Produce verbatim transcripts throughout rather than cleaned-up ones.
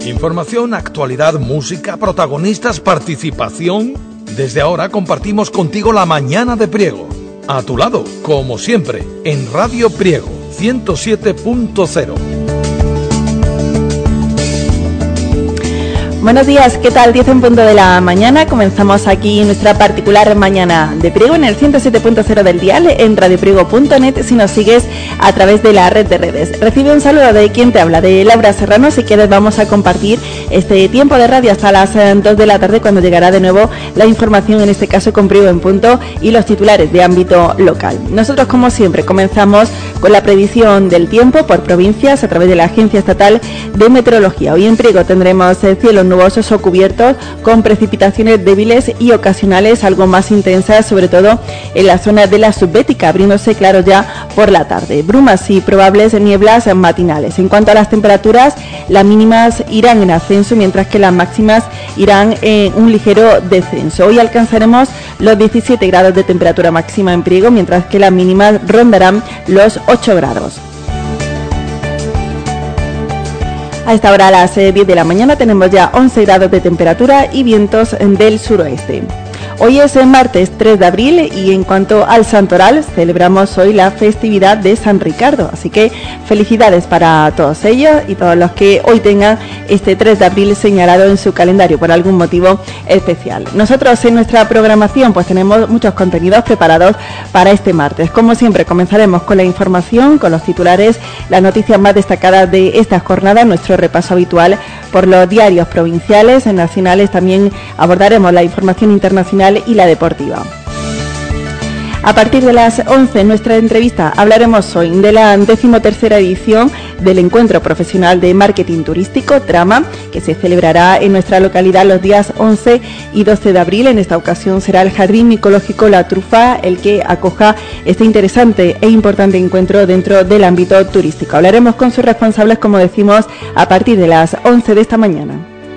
Información, actualidad, música, protagonistas, participación. Desde ahora compartimos contigo la mañana de Priego. A tu lado, como siempre, en Radio Priego ciento siete punto cero. Buenos días, ¿qué tal? diez en punto de la mañana. Comenzamos aquí nuestra particular mañana de Priego en el ciento siete punto cero del dial, en radio priego punto net, si nos sigues a través de la red de redes. Recibe un saludo de quien te habla, de Laura Serrano. Si quieres vamos a compartir este tiempo de radio hasta las dos de la tarde, cuando llegará de nuevo la información, en este caso con Priego en punto, y los titulares de ámbito local. Nosotros, como siempre, comenzamos con la predicción del tiempo por provincias a través de la Agencia Estatal de Meteorología. Hoy en Priego tendremos el cielo nubosos o cubiertos, con precipitaciones débiles y ocasionales algo más intensas, sobre todo en la zona de la Subbética, abriéndose claro ya por la tarde. Brumas y probables nieblas matinales. En cuanto a las temperaturas, las mínimas irán en ascenso, mientras que las máximas irán en un ligero descenso. Hoy alcanzaremos los diecisiete grados de temperatura máxima en Priego, mientras que las mínimas rondarán los ocho grados. A esta hora, a las diez de la mañana, tenemos ya once grados de temperatura y vientos del suroeste. Hoy es martes tres de abril y en cuanto al santoral, celebramos hoy la festividad de San Ricardo, así que felicidades para todos ellos y todos los que hoy tengan este tres de abril señalado en su calendario por algún motivo especial. Nosotros en nuestra programación pues tenemos muchos contenidos preparados para este martes. Como siempre, comenzaremos con la información, con los titulares, las noticias más destacadas de esta jornada, nuestro repaso habitual por los diarios provinciales, nacionales. También abordaremos la información internacional y la deportiva. A partir de las once, en nuestra entrevista hablaremos hoy de la decimotercera edición del Encuentro Profesional de Marketing Turístico, Trama, que se celebrará en nuestra localidad los días once y doce de abril. En esta ocasión será el Jardín Micológico La Trufa el que acoja este interesante e importante encuentro dentro del ámbito turístico. Hablaremos con sus responsables, como decimos, a partir de las once de esta mañana.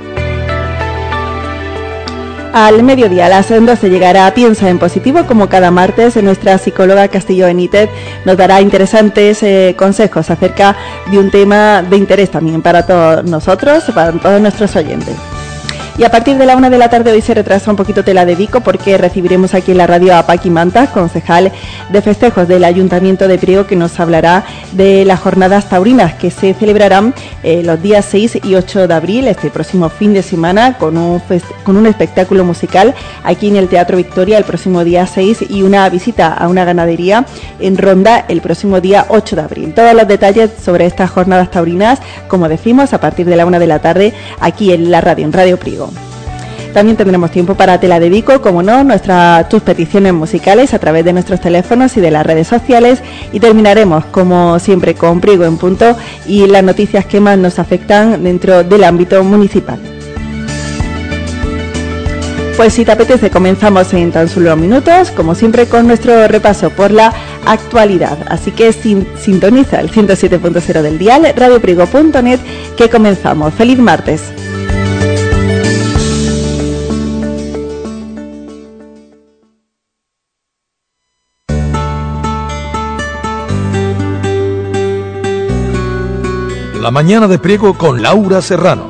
Al mediodía, a las doce, llegará Piensa en Positivo. Como cada martes, nuestra psicóloga Castillo Benítez nos dará interesantes eh, consejos acerca de un tema de interés también para todos nosotros, para todos nuestros oyentes. Y a partir de la una de la tarde, hoy se retrasa un poquito, te la dedico, porque recibiremos aquí en la radio a Paqui Mantas, concejal de festejos del Ayuntamiento de Priego, que nos hablará de las jornadas taurinas que se celebrarán eh, los días seis y ocho de abril, este próximo fin de semana, con un, fest- con un espectáculo musical aquí en el Teatro Victoria el próximo día seis y una visita a una ganadería en Ronda el próximo día ocho de abril. Todos los detalles sobre estas jornadas taurinas, como decimos, a partir de la una de la tarde, aquí en la radio, en Radio Priego. También tendremos tiempo para Te la dedico, como no, nuestras tus peticiones musicales a través de nuestros teléfonos y de las redes sociales, y terminaremos, como siempre, con Priego en punto y las noticias que más nos afectan dentro del ámbito municipal. Pues si te apetece, comenzamos en tan solo minutos, como siempre, con nuestro repaso por la actualidad. Así que sin, sintoniza el ciento siete punto cero del dial, radio priego punto net, que comenzamos. ¡Feliz martes! La mañana de Priego con Laura Serrano.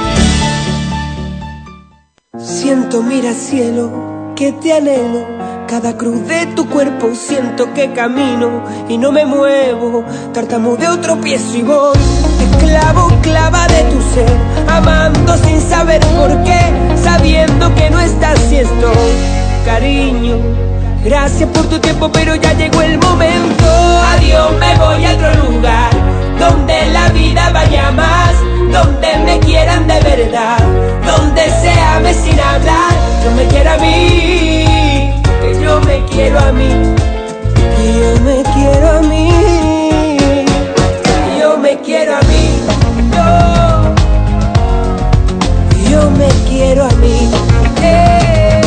Siento, mira cielo, que te anhelo. Cada cruz de tu cuerpo siento que camino y no me muevo. Tartamudeo, tropiezo y voy. Esclavo, clava de tu ser, amando sin saber por qué, sabiendo que no estás y estoy. Cariño, gracias por tu tiempo, pero ya llegó el momento. Adiós, me voy a otro lugar, donde la vida vaya más, donde me quieran de verdad, donde se ame sin hablar. Yo me quiero a mí, que yo me quiero a mí, que yo me quiero a mí, que yo me quiero a mí, yo, yo me quiero a mí. Eh.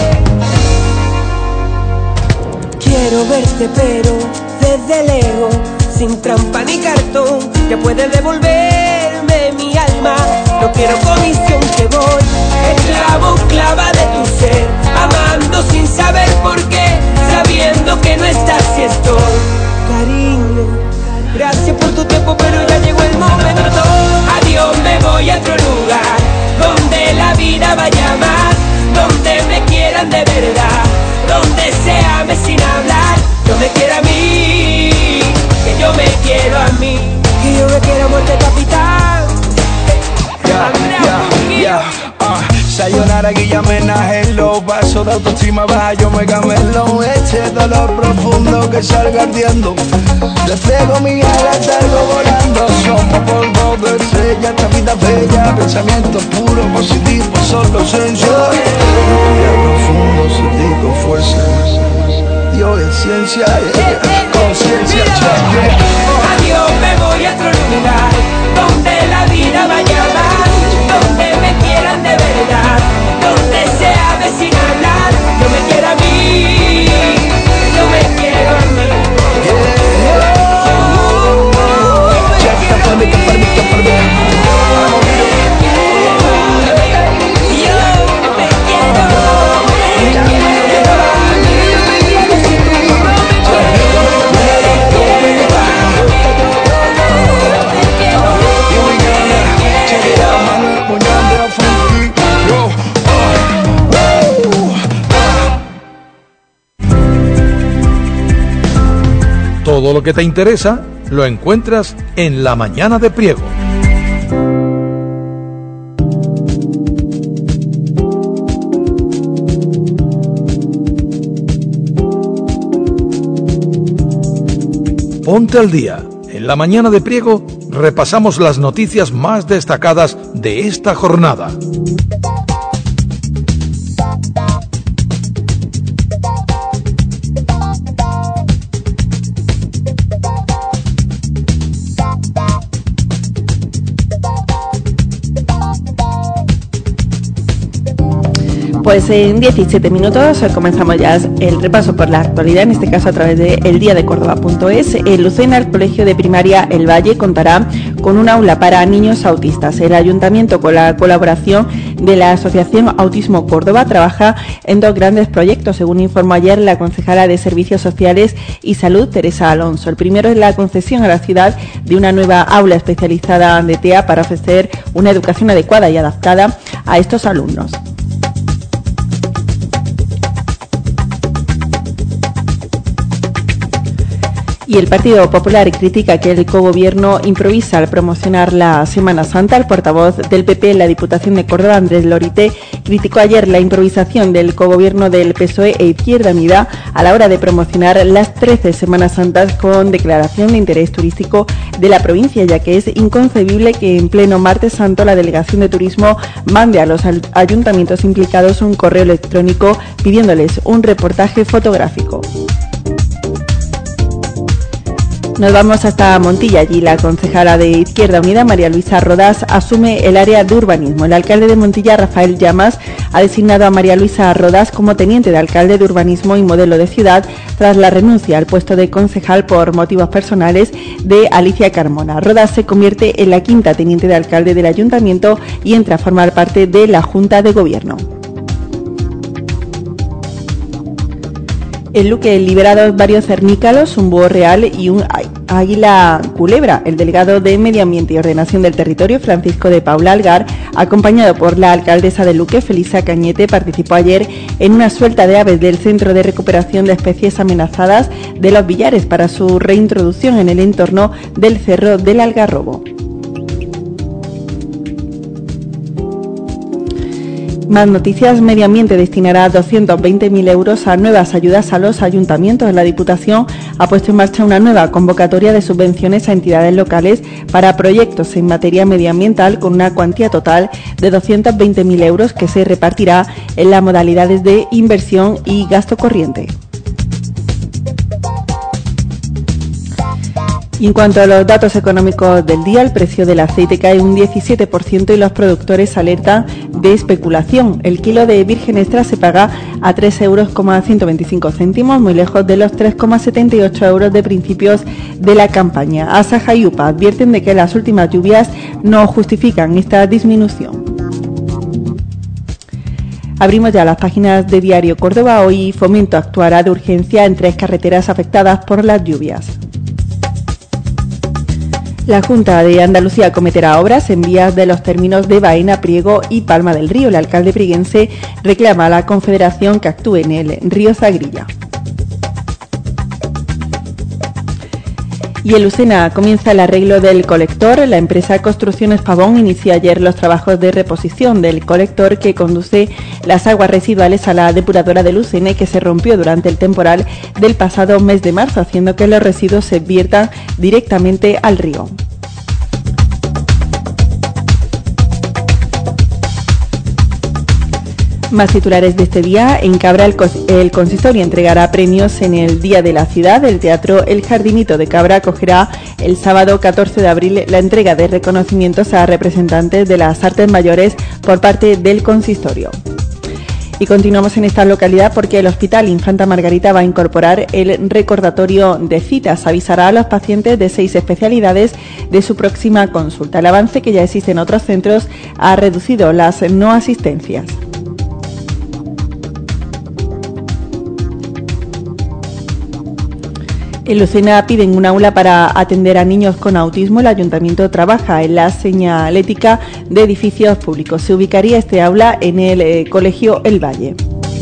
Quiero verte pero desde lejos, sin trampa ni cartón, ya puedes devolverme mi alma. No quiero comisión, que voy esclavo, clava de tu ser, amando sin saber por qué, sabiendo que no estás y estoy. Cariño, gracias por tu tiempo, pero ya llegó el momento. Adiós, me voy a otro lugar, Guilla homenaje en los vasos de autoestima baja, yo me camelo. Este dolor profundo que salga ardiendo, despego mi alas, salgo volando. Somos polvo de estrella, esta vida bella, pensamientos puros, positivos, solo sensual. Profundo, sentir con fuerza, Dios es ciencia, yeah. Conciencia, yeah. Adiós, me voy a otro lugar, donde la vida vaya mal, donde me quieran de verdad, donde se hable sin hablar, yo me quiero a mí, yo me quiero a mí. Todo lo que te interesa lo encuentras en La Mañana de Priego. Ponte al día. En La Mañana de Priego repasamos las noticias más destacadas de esta jornada. Pues en diecisiete minutos comenzamos ya el repaso por la actualidad, en este caso a través de el día de Córdoba punto es. En Lucena, el Colegio de Primaria El Valle contará con un aula para niños autistas. El Ayuntamiento, con la colaboración de la Asociación Autismo Córdoba, trabaja en dos grandes proyectos, según informó ayer la concejala de Servicios Sociales y Salud, Teresa Alonso. El primero es la concesión a la ciudad de una nueva aula especializada de T E A para ofrecer una educación adecuada y adaptada a estos alumnos. Y el Partido Popular critica que el cogobierno improvisa al promocionar la Semana Santa. El portavoz del P P en la Diputación de Córdoba, Andrés Lorite, criticó ayer la improvisación del cogobierno del P S O E e Izquierda Unida a la hora de promocionar las trece Semanas Santas con declaración de interés turístico de la provincia, ya que es inconcebible que en pleno Martes Santo la Delegación de Turismo mande a los ayuntamientos implicados un correo electrónico pidiéndoles un reportaje fotográfico. Nos vamos hasta Montilla. Allí la concejala de Izquierda Unida, María Luisa Rodás, asume el área de urbanismo. El alcalde de Montilla, Rafael Llamas, ha designado a María Luisa Rodás como teniente de alcalde de urbanismo y modelo de ciudad tras la renuncia al puesto de concejal por motivos personales de Alicia Carmona. Rodás se convierte en la quinta teniente de alcalde del ayuntamiento y entra a formar parte de la Junta de Gobierno. En Luque, liberados varios cernícalos, un búho real y un águila culebra. El delegado de Medio Ambiente y Ordenación del Territorio, Francisco de Paula Algar, acompañado por la alcaldesa de Luque, Felisa Cañete, participó ayer en una suelta de aves del Centro de Recuperación de Especies Amenazadas de Los Villares para su reintroducción en el entorno del Cerro del Algarrobo. Más noticias. Medio Ambiente destinará doscientos veinte mil euros a nuevas ayudas a los ayuntamientos. La Diputación ha puesto en marcha una nueva convocatoria de subvenciones a entidades locales para proyectos en materia medioambiental con una cuantía total de doscientos veinte mil euros que se repartirá en las modalidades de inversión y gasto corriente. Y en cuanto a los datos económicos del día, el precio del aceite cae un diecisiete por ciento y los productores alertan de especulación. El kilo de virgen extra se paga a tres euros ciento veinticinco céntimos, muy lejos de los tres coma setenta y ocho euros de principios de la campaña. Asaja y U P A advierten de que las últimas lluvias no justifican esta disminución. Abrimos ya las páginas de Diario Córdoba. Hoy Fomento actuará de urgencia en tres carreteras afectadas por las lluvias. La Junta de Andalucía acometerá obras en vías de los términos de Baena, Priego y Palma del Río. El alcalde prieguense reclama a la Confederación que actúe en el río Zagrilla. Y en Lucena comienza el arreglo del colector. La empresa Construcciones Pavón inició ayer los trabajos de reposición del colector que conduce las aguas residuales a la depuradora de Lucena y que se rompió durante el temporal del pasado mes de marzo, haciendo que los residuos se viertan directamente al río. Más titulares de este día. En Cabra el, el consistorio entregará premios en el Día de la Ciudad. El Teatro El Jardinito de Cabra acogerá el sábado catorce de abril la entrega de reconocimientos a representantes de las artes mayores por parte del consistorio. Y continuamos en esta localidad porque el Hospital Infanta Margarita va a incorporar el recordatorio de citas. Avisará a los pacientes de seis especialidades de su próxima consulta. El avance que ya existe en otros centros ha reducido las no asistencias. En Lucena piden un aula para atender a niños con autismo. El ayuntamiento trabaja en la señalética de edificios públicos. Se ubicaría este aula en el eh, Colegio El Valle.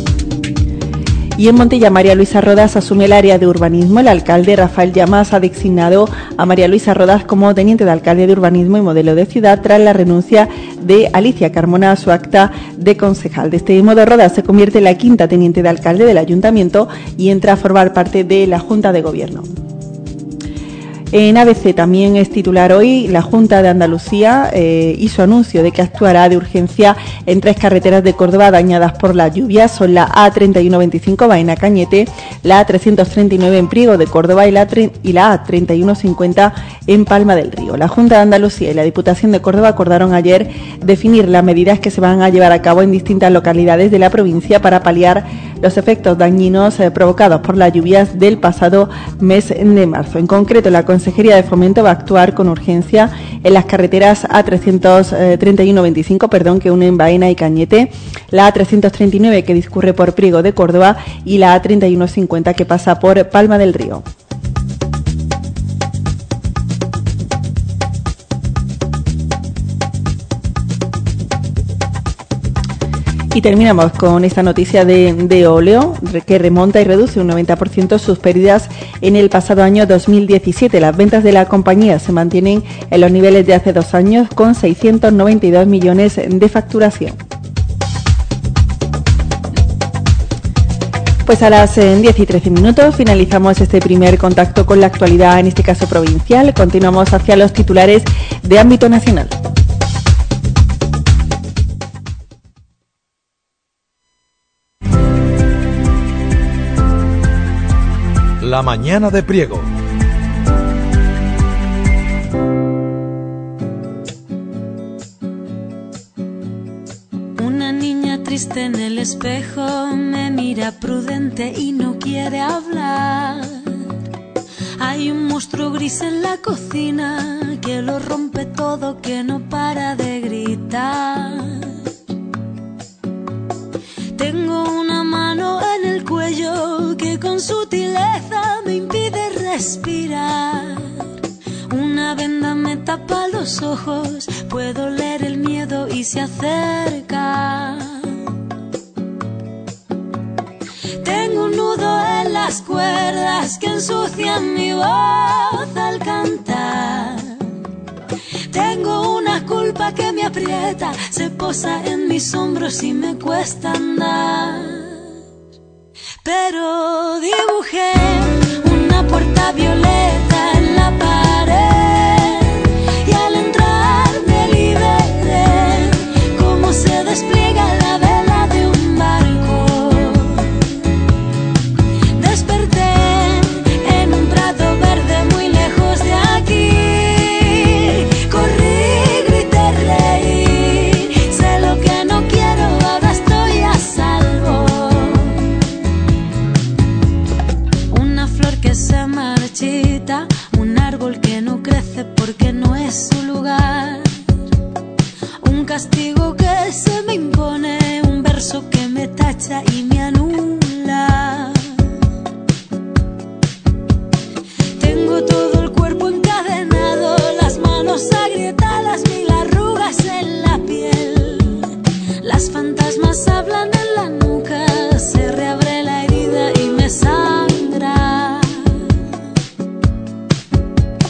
Y en Montilla, María Luisa Rodas asume el área de urbanismo. El alcalde Rafael Llamas ha designado a María Luisa Rodas como teniente de alcalde de urbanismo y modelo de ciudad tras la renuncia de Alicia Carmona a su acta de concejal. De este modo, Rodas se convierte en la quinta teniente de alcalde del ayuntamiento y entra a formar parte de la Junta de Gobierno. En A B C también es titular hoy. La Junta de Andalucía eh, hizo anuncio de que actuará de urgencia en tres carreteras de Córdoba dañadas por las lluvias. Son la A treinta y uno veinticinco Baena Cañete, la A trescientos treinta y nueve en Priego de Córdoba y la, y la A treinta y uno cincuenta en Palma del Río. La Junta de Andalucía y la Diputación de Córdoba acordaron ayer definir las medidas que se van a llevar a cabo en distintas localidades de la provincia para paliar los efectos dañinos eh, provocados por las lluvias del pasado mes de marzo. En concreto, la Consejería de Fomento va a actuar con urgencia en las carreteras A trescientos treinta y uno veinticinco, perdón, que unen Baena y Cañete, la A trescientos treinta y nueve que discurre por Priego de Córdoba y la A treinta y uno cincuenta que pasa por Palma del Río. Y terminamos con esta noticia de, de óleo que remonta y reduce un noventa por ciento sus pérdidas en el pasado año dos mil diecisiete. Las ventas de la compañía se mantienen en los niveles de hace dos años con seiscientos noventa y dos millones de facturación. Pues a las diez y trece minutos finalizamos este primer contacto con la actualidad, en este caso provincial. Continuamos hacia los titulares de ámbito nacional. La mañana de Priego. Una niña triste en el espejo me mira prudente y no quiere hablar. Hay un monstruo gris en la cocina que lo rompe todo, que no para de gritar. Tengo una mano en el cuello que con sutileza me impide respirar. Una venda me tapa los ojos, puedo leer el miedo y se acerca. Tengo un nudo en las cuerdas que ensucian mi voz al cantar. Tengo una culpa que me aprieta, se posa en mis hombros y me cuesta andar. Pero dibujé una puerta violeta en la pared y al entrar me liberé, como se despliega la vela de un barco. Desperté en un prado verde muy lejos de aquí. Un árbol que no crece porque no es su lugar. Un castigo que se me impone, un verso que me tacha y me anula. Tengo todo el cuerpo encadenado, las manos agrietadas, mil arrugas en la piel. Las fantasmas hablan en la nuca, se reabre la herida y me sangra.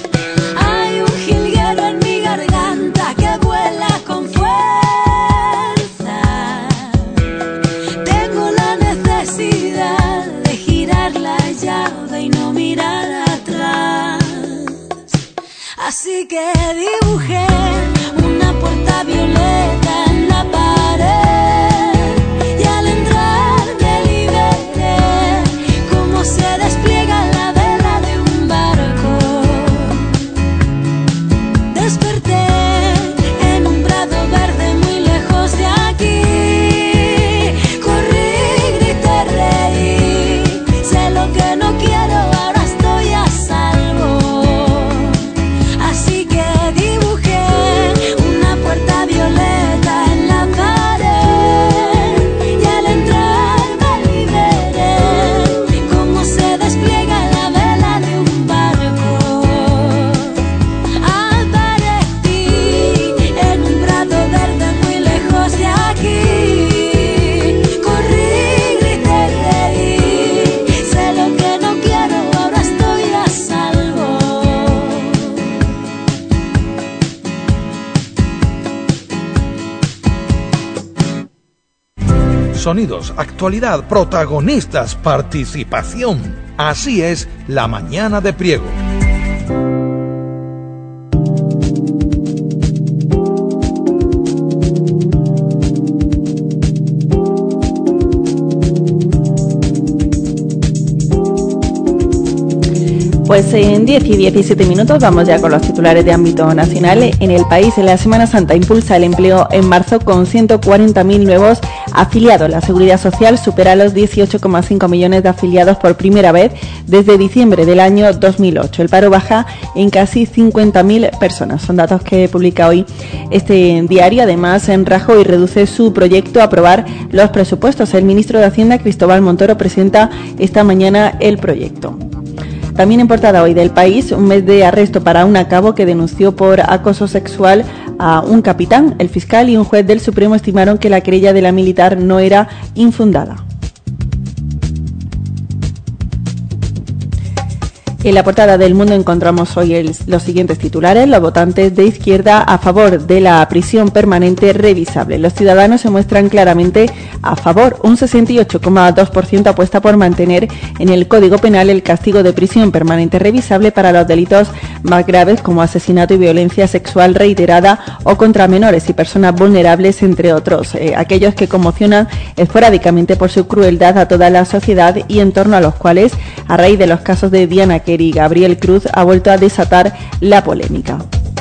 sonidos, actualidad, protagonistas, participación. Así es La Mañana de Priego. Pues en diez y diecisiete minutos vamos ya con los titulares de ámbito nacional. En el país, la Semana Santa impulsa el empleo en marzo con ciento cuarenta mil nuevos afiliados. La Seguridad Social supera los dieciocho coma cinco millones de afiliados por primera vez desde diciembre del año dos mil ocho. El paro baja en casi cincuenta mil personas. Son datos que publica hoy este diario. Además, en Rajoy reduce su proyecto a aprobar los presupuestos. El ministro de Hacienda, Cristóbal Montoro, presenta esta mañana el proyecto. También en portada hoy del País, un mes de arresto para un cabo que denunció por acoso sexual a un capitán. El fiscal y un juez del Supremo estimaron que la querella de la militar no era infundada. En la portada del Mundo encontramos hoy el, los siguientes titulares. Los votantes de izquierda a favor de la prisión permanente revisable. Los ciudadanos se muestran claramente a favor. Un sesenta y ocho coma dos por ciento apuesta por mantener en el Código Penal el castigo de prisión permanente revisable para los delitos más graves como asesinato y violencia sexual reiterada o contra menores y personas vulnerables, entre otros. Eh, aquellos que conmocionan esporádicamente por su crueldad a toda la sociedad y en torno a los cuales, a raíz de los casos de Diana Quer y Gabriel Cruz, ha vuelto a desatar la polémica.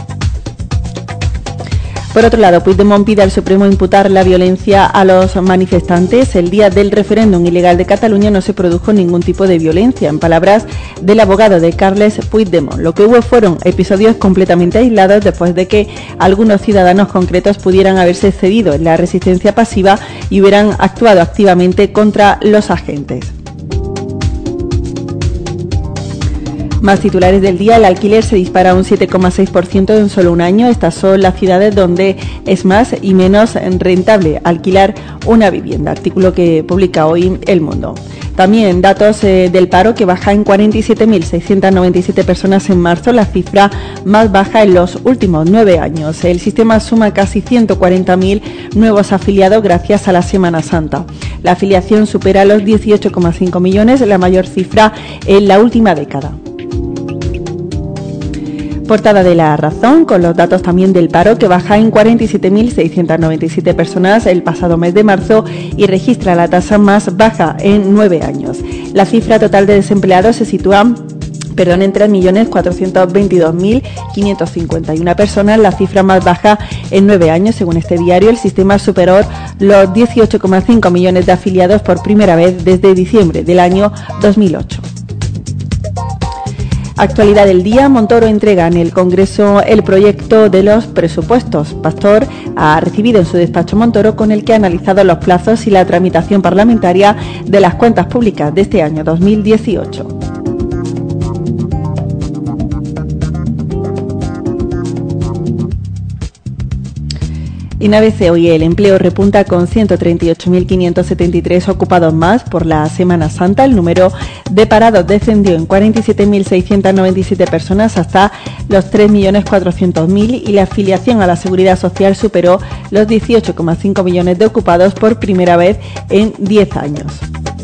Por otro lado, Puigdemont pide al Supremo imputar la violencia a los manifestantes. El día del referéndum ilegal de Cataluña no se produjo ningún tipo de violencia, en palabras del abogado de Carles Puigdemont. Lo que hubo fueron episodios completamente aislados después de que algunos ciudadanos concretos pudieran haberse cedido en la resistencia pasiva y hubieran actuado activamente contra los agentes. Más titulares del día. El alquiler se dispara un siete coma seis por ciento en solo un año. Estas son las ciudades donde es más y menos rentable alquilar una vivienda. Artículo que publica hoy El Mundo. También datos eh, del paro, que baja en cuarenta y siete mil seiscientas noventa y siete personas en marzo, la cifra más baja en los últimos nueve años. El sistema suma casi ciento cuarenta mil nuevos afiliados gracias a la Semana Santa. La afiliación supera los dieciocho coma cinco millones, la mayor cifra en la última década. Portada de La Razón, con los datos también del paro, que baja en cuarenta y siete mil seiscientas noventa y siete personas el pasado mes de marzo y registra la tasa más baja en nueve años. La cifra total de desempleados se sitúa Perdón, en tres millones cuatrocientos veintidós mil quinientos cincuenta y una personas, la cifra más baja en nueve años. Según este diario, el sistema superó los dieciocho coma cinco millones de afiliados por primera vez desde diciembre del año dos mil ocho. Actualidad del día. Montoro entrega en el Congreso el proyecto de los presupuestos. Pastor ha recibido en su despacho Montoro, con el que ha analizado los plazos y la tramitación parlamentaria de las cuentas públicas de este año dos mil dieciocho. En A B C hoy el empleo repunta con ciento treinta y ocho mil quinientos setenta y tres ocupados más por la Semana Santa. El número de parados descendió en cuarenta y siete mil seiscientas noventa y siete personas hasta los tres millones cuatrocientos mil y la afiliación a la Seguridad Social superó los dieciocho coma cinco millones de ocupados por primera vez en diez años.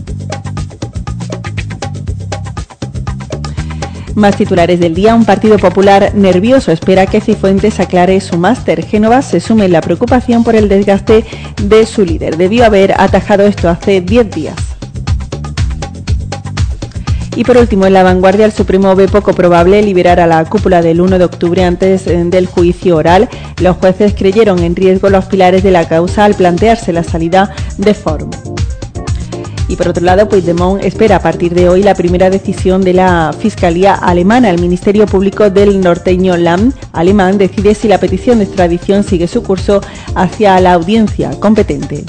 Más titulares del día. Un Partido Popular nervioso espera que Cifuentes aclare su máster. Génova se sume en la preocupación por el desgaste de su líder. Debió haber atajado esto hace diez días. Y por último, en La Vanguardia, el Supremo ve poco probable liberar a la cúpula del uno de octubre antes del juicio oral. Los jueces creyeron en riesgo los pilares de la causa al plantearse la salida de Fórum. Y por otro lado, Puigdemont espera a partir de hoy la primera decisión de la Fiscalía alemana. El Ministerio Público del norteño Land alemán decide si la petición de extradición sigue su curso hacia la audiencia competente.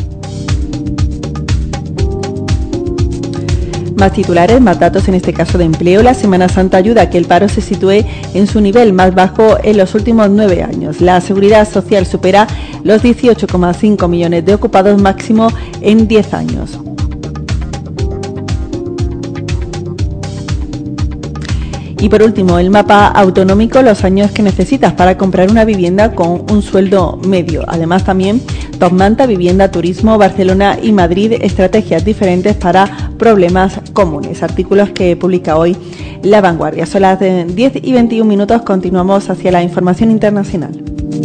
Más titulares, más datos en este caso de empleo. La Semana Santa ayuda a que el paro se sitúe en su nivel más bajo en los últimos nueve años. La Seguridad Social supera los dieciocho coma cinco millones de ocupados, máximo en diez años. Y por último, el mapa autonómico, los años que necesitas para comprar una vivienda con un sueldo medio. Además también Top Manta, Vivienda, Turismo, Barcelona y Madrid, estrategias diferentes para problemas comunes. Artículos que publica hoy La Vanguardia. Son las diez y veintiún minutos, continuamos hacia la información internacional.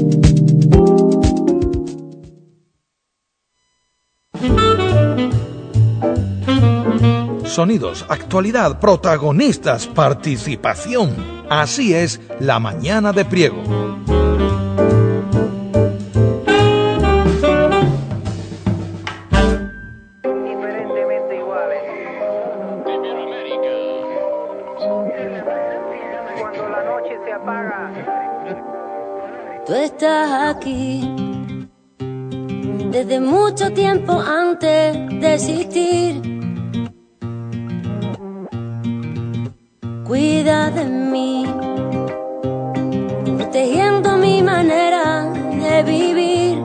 Sonidos, actualidad, protagonistas, participación. Así es La Mañana de Priego. Diferentemente iguales. Cuando la noche se apaga. Tú estás aquí desde mucho tiempo antes de existir. Cuida de mí, protegiendo mi manera de vivir.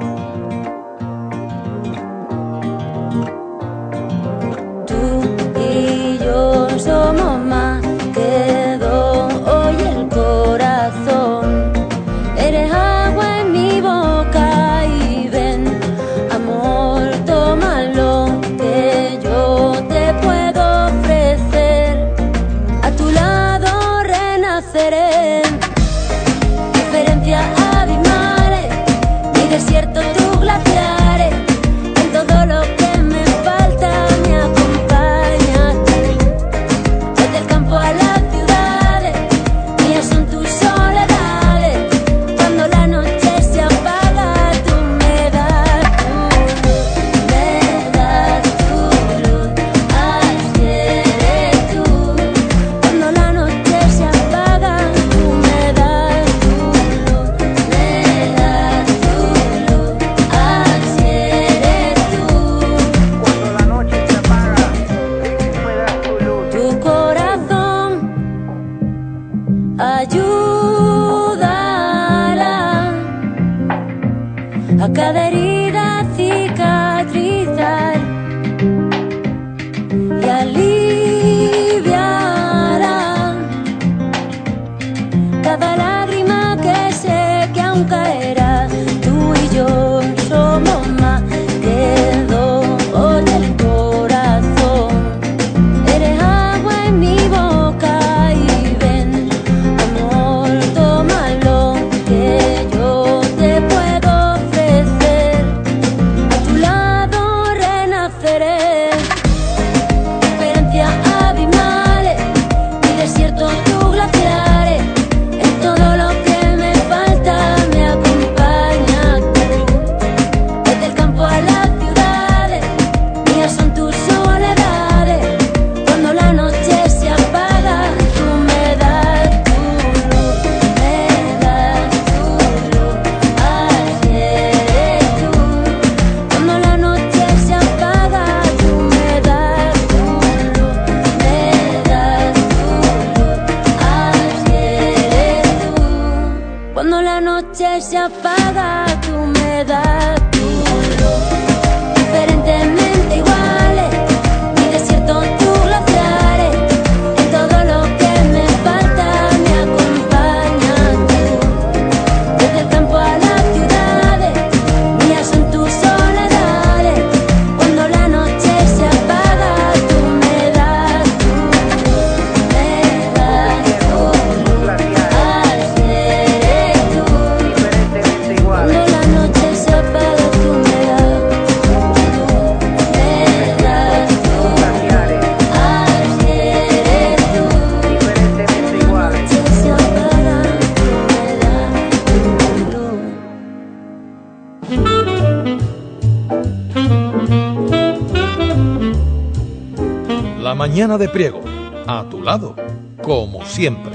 Tú y yo somos más que dos, oye el corazón. Eres agua en mi boca y ven, amor, tómalo, que yo te puedo ofrecer. A tu lado renaceré. Diferencias abismales, mi desierto, tus glaciares. En todo lo que me falta me acompañas tú. Desde el campo a las ciudades, mías son tus soledades. Cuando la noche se apaga, tú me das tu luz, me das tu luz. Así eres tú. Cuando la noche se apaga, tú me das tu luz, me das tu luz. Así eres tú. Cuando la noche se apaga, tú me das tu luz. Tu corazón, ayúdala a cada herida cicatrizar y aliviará cada lágrima que sé que aún caerá. Tú y yo somos más que dos, oye el corazón. Eres agua en mi boca y ven, amor, tómalo, que yo te puedo ofrecer. A tu lado renaceré. Diferencias abismales, mi desierto, tus glaciares. En todo lo que me falta me acompañas tú. Desde el campo a las ciudades, mías son tus soledades. Cuando la noche se apaga, tú me das tu luz, me das tu luz. Así eres tú. Cuando la noche se apaga, tú me das tu luz, me das tu luz. Así eres tú. Cuando la noche se apaga, tú me das tu luz. Diferentemente iguales, mi desierto, tus glaciares. En todo lo que me falta me acompañas tú. Desde el campo a las ciudades, mías son tus soledades. Cuando la noche se apaga, tú me das tu luz, me das tu luz. Así eres tú. Diferentemente Cuando iguales. la noche se apaga, tú me das tu luz, me das tu luz. Glaciares. Así eres tú. Diferentemente iguales. Noche se apaga, tú me das tu luz. La Mañana de Priego. A tu lado, como siempre.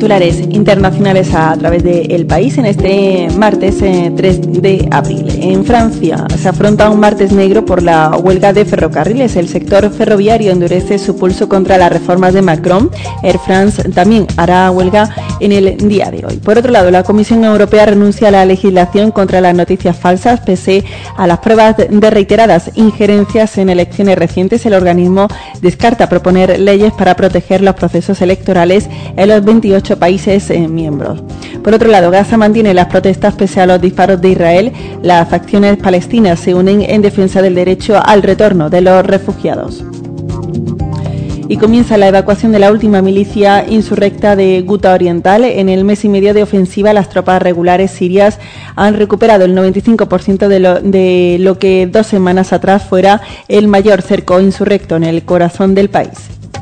titulares internacionales a través de El País en este martes eh, tres de abril. En Francia se afronta un martes negro por la huelga de ferrocarriles. El sector ferroviario endurece su pulso contra las reformas de Macron. Air France también hará huelga en el día de hoy. Por otro lado, la Comisión Europea renuncia a la legislación contra las noticias falsas. Pese a las pruebas de reiteradas injerencias en elecciones recientes, el organismo descarta proponer leyes para proteger los procesos electorales en los veintiocho países eh, miembros. Por otro lado, Gaza mantiene las protestas pese a los disparos de Israel. Las facciones palestinas se unen en defensa del derecho al retorno de los refugiados. Y comienza la evacuación de la última milicia insurrecta de Guta Oriental. En el mes y medio de ofensiva, las tropas regulares sirias han recuperado el noventa y cinco por ciento de lo, de lo que dos semanas atrás fuera el mayor cerco insurrecto en el corazón del país.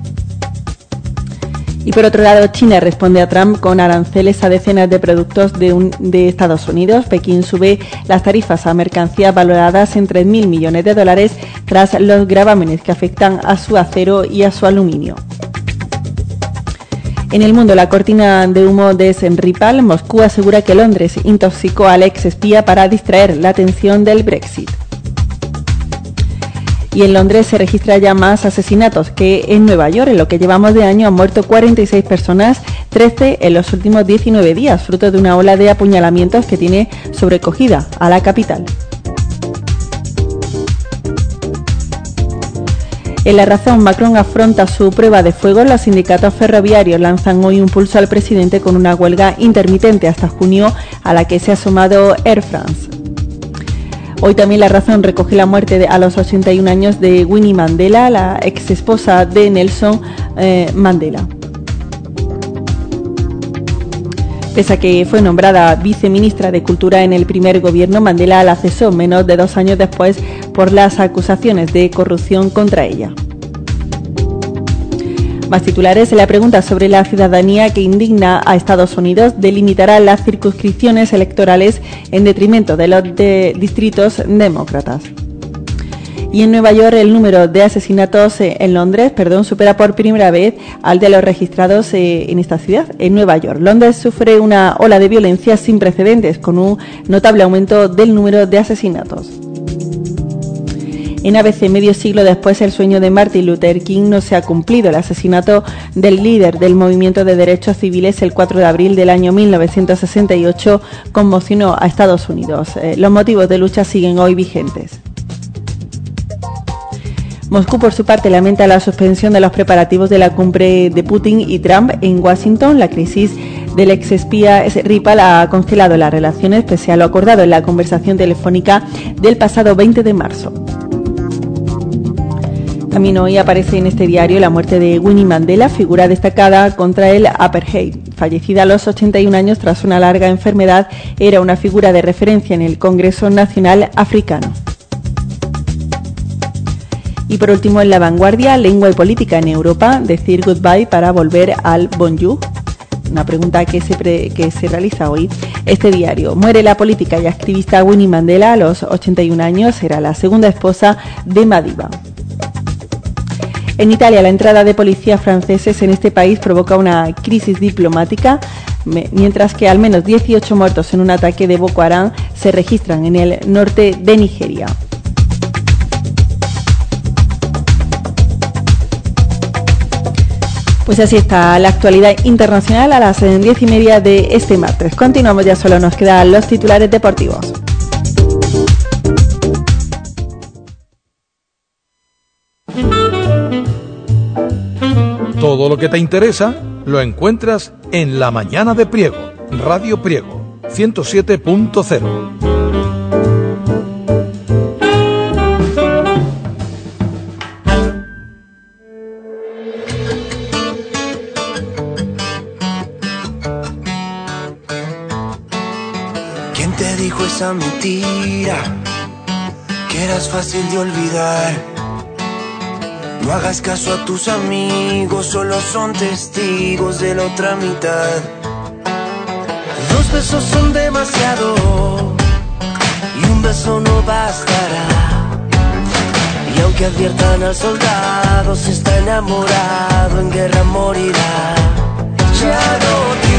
Y por otro lado, China responde a Trump con aranceles a decenas de productos de, un, de Estados Unidos. Pekín sube las tarifas a mercancías valoradas en tres mil millones de dólares tras los gravámenes que afectan a su acero y a su aluminio. En el mundo, la cortina de humo de Ripple. Moscú asegura que Londres intoxicó al ex espía para distraer la atención del Brexit. Y en Londres se registra ya más asesinatos que en Nueva York. En lo que llevamos de año han muerto cuarenta y seis personas, trece en los últimos diecinueve días, fruto de una ola de apuñalamientos que tiene sobrecogida a la capital. En La Razón, Macron afronta su prueba de fuego. Los sindicatos ferroviarios lanzan hoy un pulso al presidente con una huelga intermitente hasta junio a la que se ha sumado Air France. Hoy también La Razón recoge la muerte de, a los ochenta y un años de Winnie Mandela, la ex esposa de Nelson eh, Mandela. Pese a que fue nombrada viceministra de Cultura en el primer gobierno, Mandela la cesó menos de dos años después por las acusaciones de corrupción contra ella. Más titulares. La pregunta sobre la ciudadanía que indigna a Estados Unidos: delimitará las circunscripciones electorales en detrimento de los de distritos demócratas. Y en Nueva York, el número de asesinatos eh, en Londres, perdón, supera por primera vez al de los registrados eh, en esta ciudad, en Nueva York. Londres sufre una ola de violencia sin precedentes, con un notable aumento del número de asesinatos. En A B C, medio siglo después, el sueño de Martin Luther King no se ha cumplido. El asesinato del líder del movimiento de derechos civiles el cuatro de abril del año mil novecientos sesenta y ocho conmocionó a Estados Unidos. Eh, los motivos de lucha siguen hoy vigentes. Moscú, por su parte, lamenta la suspensión de los preparativos de la cumbre de Putin y Trump en Washington. La crisis del exespía Ripple ha congelado las relaciones pese a lo acordado en la conversación telefónica del pasado veinte de marzo. También hoy aparece en este diario la muerte de Winnie Mandela, figura destacada contra el apartheid. Fallecida a los ochenta y un años tras una larga enfermedad, era una figura de referencia en el Congreso Nacional Africano. Y por último, en La Vanguardia, lengua y política en Europa, decir goodbye para volver al bonjour. Una pregunta que se, pre, que se realiza hoy. Este diario: muere la política y activista Winnie Mandela a los ochenta y un años, era la segunda esposa de Madiba. En Italia, la entrada de policías franceses en este país provoca una crisis diplomática, mientras que al menos dieciocho muertos en un ataque de Boko Haram se registran en el norte de Nigeria. Pues así está la actualidad internacional a las diez y media de este martes. Continuamos, ya solo nos quedan los titulares deportivos. Todo lo que te interesa lo encuentras en La Mañana de Priego, Radio Priego, ciento siete punto cero. ¿Quién te dijo esa mentira? Que eras fácil de olvidar. No hagas caso a tus amigos, solo son testigos de la otra mitad. Dos besos son demasiado y un beso no bastará. Y aunque adviertan al soldado, si está enamorado en guerra morirá. Ya no tiene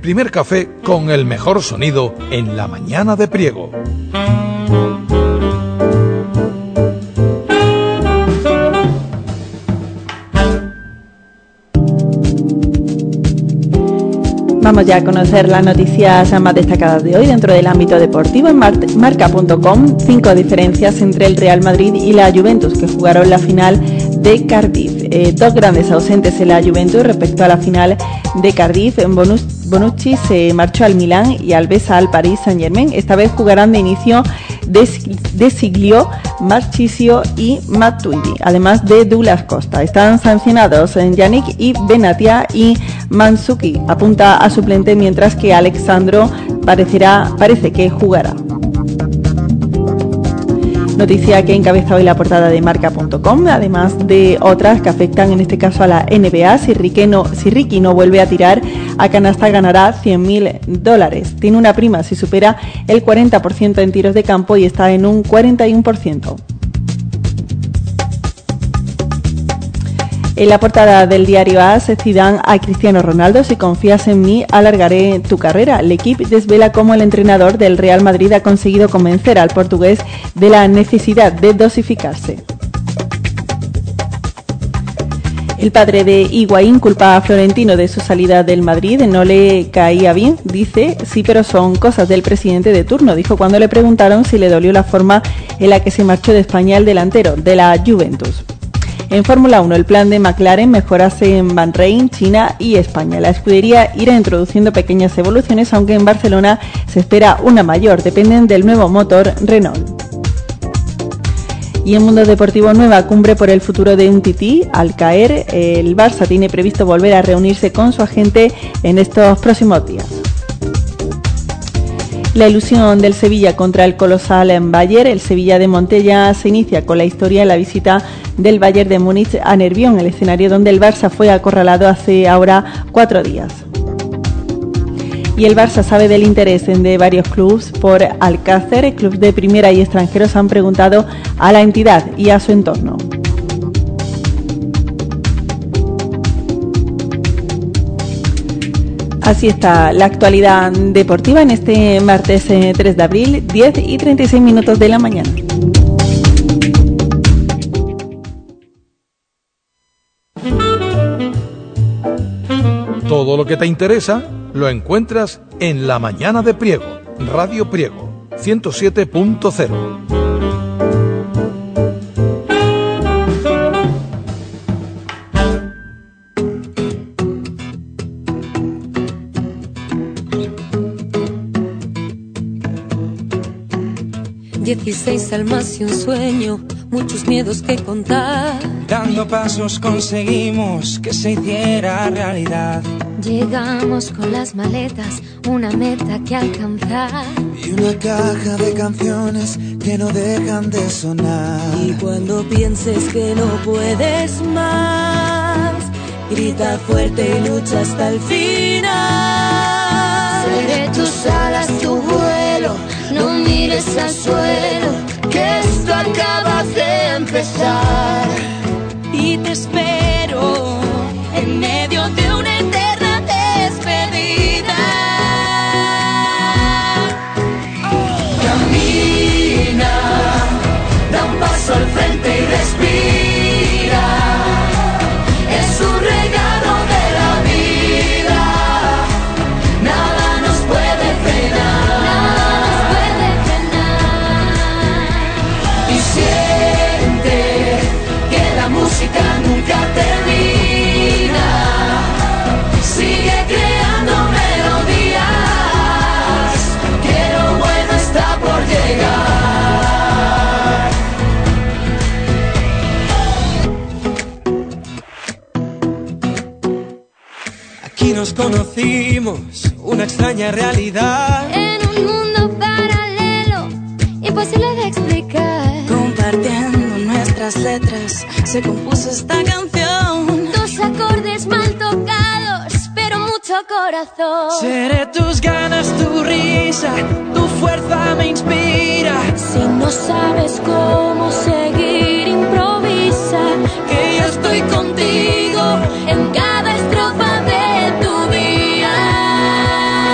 primer café con el mejor sonido en la mañana de Priego. Vamos ya a conocer las noticias más destacadas de hoy dentro del ámbito deportivo. En marca punto com, cinco diferencias entre el Real Madrid y la Juventus, que jugaron la final de Cardiff. Eh, dos grandes ausentes en la Juventus respecto a la final de Cardiff. En Bonucci se marchó al Milán y Alves al Paris Saint-Germain. Esta vez jugarán de inicio De Siglio, Marchisio y Matuidi, además de Douglas Costa. Están sancionados Yannick y Benatia y Mandzukic apunta a suplente, mientras que Alexandro parecerá, parece que jugará. Noticia que encabeza hoy la portada de marca punto com, además de otras que afectan en este caso a la N B A. Si Ricky no, si Ricky no vuelve a tirar a canasta, ganará cien mil dólares. Tiene una prima si supera el cuarenta por ciento en tiros de campo y está en un cuarenta y uno por ciento. En la portada del diario A S, Zidane a Cristiano Ronaldo: si confías en mí, alargaré tu carrera. El equipo desvela cómo el entrenador del Real Madrid ha conseguido convencer al portugués de la necesidad de dosificarse. El padre de Higuaín culpa a Florentino de su salida del Madrid. No le caía bien, dice. Sí, pero son cosas del presidente de turno, dijo cuando le preguntaron si le dolió la forma en la que se marchó de España el delantero de la Juventus. En Fórmula uno, el plan de McLaren mejorase en Bahrein, China y España. La escudería irá introduciendo pequeñas evoluciones, aunque en Barcelona se espera una mayor. Dependen del nuevo motor Renault. Y en Mundo Deportivo, nueva cumbre por el futuro de Umtiti. Al caer, el Barça tiene previsto volver a reunirse con su agente en estos próximos días. La ilusión del Sevilla contra el colosal en Bayern. El Sevilla de Montella se inicia con la historia en la visita del Bayern de Múnich a Nervión, el escenario donde el Barça fue acorralado hace ahora cuatro días. Y el Barça sabe del interés de varios clubes por Alcácer. Clubes de primera y extranjeros han preguntado a la entidad y a su entorno. Así está la actualidad deportiva en este martes tres de abril, diez y treinta y seis minutos de la mañana. Todo lo que te interesa lo encuentras en La Mañana de Priego, Radio Priego, ciento siete punto cero. Dieciséis almas y un sueño, muchos miedos que contar. Dando pasos conseguimos que se hiciera realidad. Llegamos con las maletas, una meta que alcanzar. Y una caja de canciones que no dejan de sonar. Y cuando pienses que no puedes más, grita fuerte y lucha hasta el final. Seré tus alas, tu vuelo, no mires al suelo, Que esto acaba de empezar. Y te espero en medio de una eterna despedida. Camina, da un paso al frente y respira. Es un regalo de la vida. Nada nos puede frenar. Y siente que la música nunca termina. Sigue creando melodías, que lo bueno está por llegar. Aquí nos conocimos, una extraña realidad. en un mundo paralelo, imposible de explicar. Compartiendo nuestras letras, se compuso esta canción. Dos acordes mal tocados, pero mucho corazón. Seré tus ganas, tu risa, tu fuerza me inspira. Si no sabes cómo seguir, improvisa. Que yo estoy contigo En cada estrofa de tu día.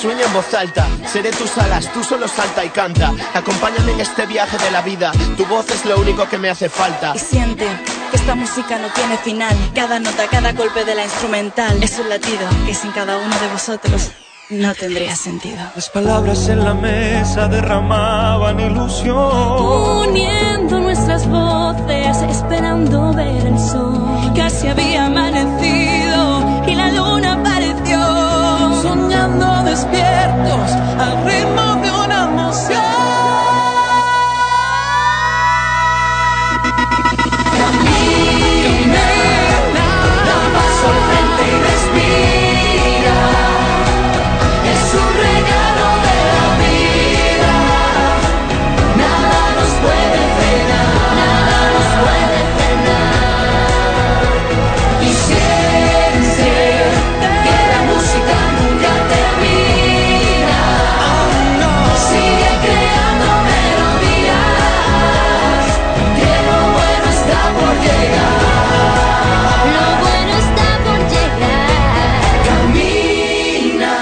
Sueña en voz alta, seré tus alas, tú solo salta y canta. Acompáñame en este viaje de la vida, tu voz es lo único que me hace falta. Y siente que esta música no tiene final. Cada nota, cada golpe de la instrumental es un latido que sin cada uno de vosotros no tendría sentido. Las palabras en la mesa derramaban ilusión, uniendo nuestras voces, esperando ver el sol. Casi había amanecido y la luna apareció, soñando despiertos al ritmo de una emoción. Camina, da paso al frente y respira. Es un regalo de la vida. Nada nos puede frenar, nada nos puede frenar. Y siente que la música nunca termina. Sigue creando melodías, que lo bueno está por llegar. Lo bueno está por llegar. Camina.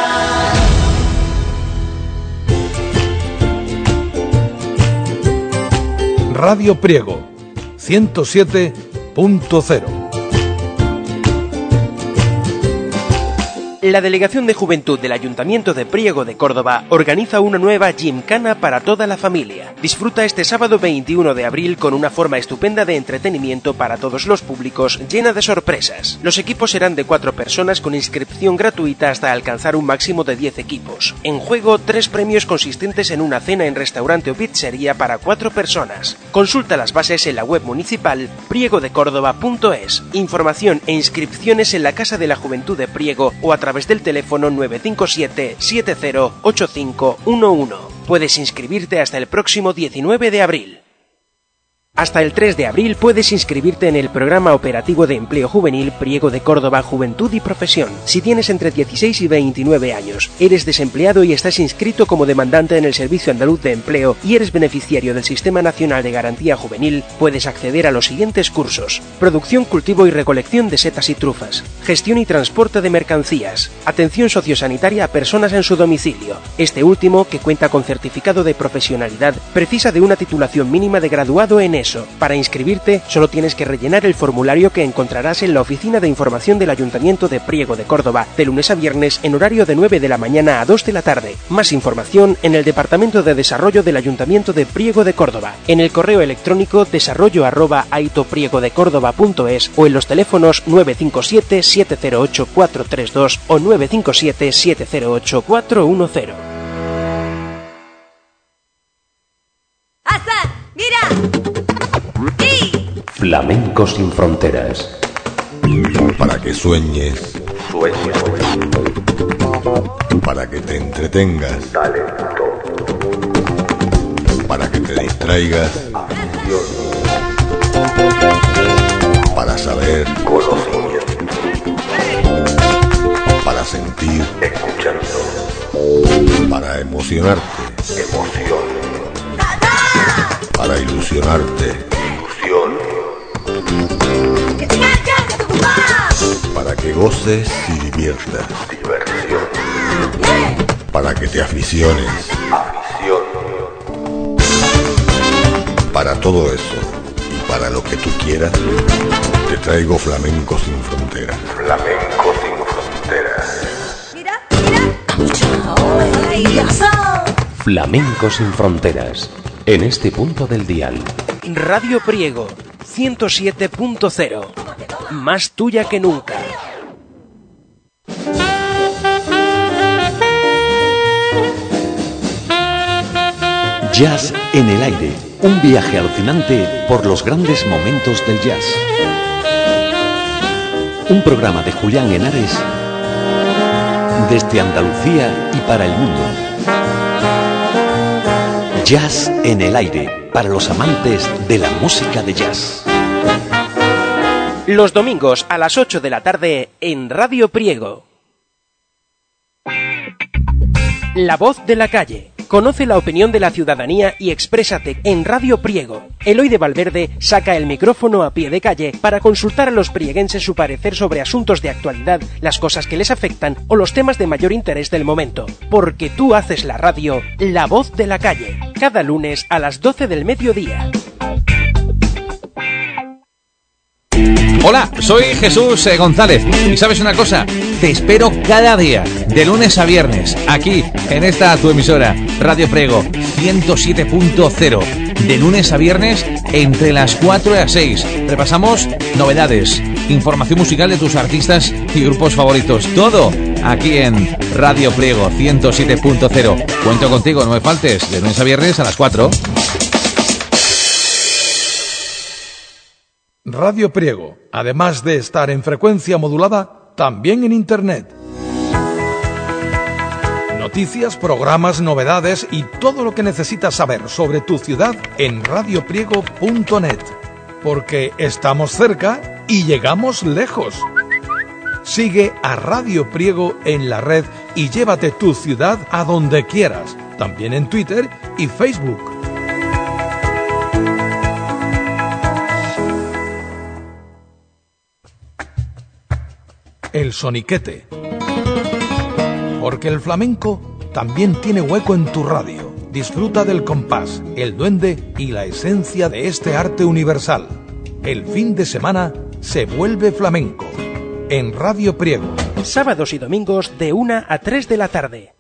Radio Priego, ciento siete punto cero. La Delegación de Juventud del Ayuntamiento de Priego de Córdoba organiza una nueva Gymkhana para toda la familia. Disfruta este sábado veintiuno de abril con una forma estupenda de entretenimiento para todos los públicos, llena de sorpresas. Los equipos serán de cuatro personas con inscripción gratuita hasta alcanzar un máximo de diez equipos. En juego, tres premios consistentes en una cena en restaurante o pizzería para cuatro personas. Consulta las bases en la web municipal priego de córdoba punto es. Información e inscripciones en la Casa de la Juventud de Priego o a través del teléfono nueve cinco siete, siete cero ocho cinco uno uno. Puedes inscribirte hasta el próximo diecinueve de abril. Hasta el tres de abril puedes inscribirte en el Programa Operativo de Empleo Juvenil Priego de Córdoba Juventud y Profesión. Si tienes entre dieciséis y veintinueve años, eres desempleado y estás inscrito como demandante en el Servicio Andaluz de Empleo y eres beneficiario del Sistema Nacional de Garantía Juvenil, puedes acceder a los siguientes cursos: producción, cultivo y recolección de setas y trufas, gestión y transporte de mercancías, atención sociosanitaria a personas en su domicilio. Este último, que cuenta con certificado de profesionalidad, precisa de una titulación mínima de graduado en eso. Para inscribirte, solo tienes que rellenar el formulario que encontrarás en la Oficina de Información del Ayuntamiento de Priego de Córdoba, de lunes a viernes en horario de nueve de la mañana a dos de la tarde. Más información en el Departamento de Desarrollo del Ayuntamiento de Priego de Córdoba, en el correo electrónico desarrollo arroba aitopriego-de-córdoba punto es o en los teléfonos nueve cinco siete, siete cero ocho, cuatro tres dos o nueve cinco siete, siete cero ocho, cuatro uno cero. ¡Hassan! ¡Mira! Flamenco sin fronteras. Para que sueñes. Sueños. Para que te entretengas. Talento. Para que te distraigas. Afición. Para saber. Conocimiento. Para sentir. Escuchando. Para emocionarte. Emoción. Para ilusionarte. Para que goces y diviertas. Diversión. Para que te aficiones. Afición. Para todo eso y para lo que tú quieras, te traigo Flamenco sin fronteras. Flamenco sin fronteras. Mira, mira. Flamenco sin fronteras. En este punto del dial. Radio Priego, ciento siete punto cero. Más tuya que nunca. Jazz en el aire. Un viaje alucinante por los grandes momentos del jazz. Un programa de Julián Henares desde Andalucía y para el mundo. Jazz en el aire, para los amantes de la música de jazz. Los domingos a las ocho de la tarde en Radio Priego. La voz de la calle. Conoce la opinión de la ciudadanía y exprésate en Radio Priego. Eloy de Valverde saca el micrófono a pie de calle para consultar a los prieguenses su parecer sobre asuntos de actualidad, las cosas que les afectan o los temas de mayor interés del momento. Porque tú haces la radio, la voz de la calle. Cada lunes a las doce del mediodía. Hola, soy Jesús eh, González y ¿sabes una cosa? Te espero cada día, de lunes a viernes, aquí, en esta tu emisora, Radio Priego, ciento siete punto cero, de lunes a viernes, entre las cuatro y las seis. Repasamos novedades, información musical de tus artistas y grupos favoritos, todo aquí en Radio Priego, ciento siete punto cero. Cuento contigo, no me faltes, de lunes a viernes a las cuatro. Radio Priego, además de estar en frecuencia modulada, también en Internet. Noticias, programas, novedades y todo lo que necesitas saber sobre tu ciudad en radio priego punto net. Porque estamos cerca y llegamos lejos. Sigue a Radio Priego en la red y llévate tu ciudad a donde quieras, también en Twitter y Facebook. El soniquete. Porque el flamenco también tiene hueco en tu radio. Disfruta del compás, el duende y la esencia de este arte universal. El fin de semana se vuelve flamenco. En Radio Priego. Sábados y domingos de una a tres de la tarde.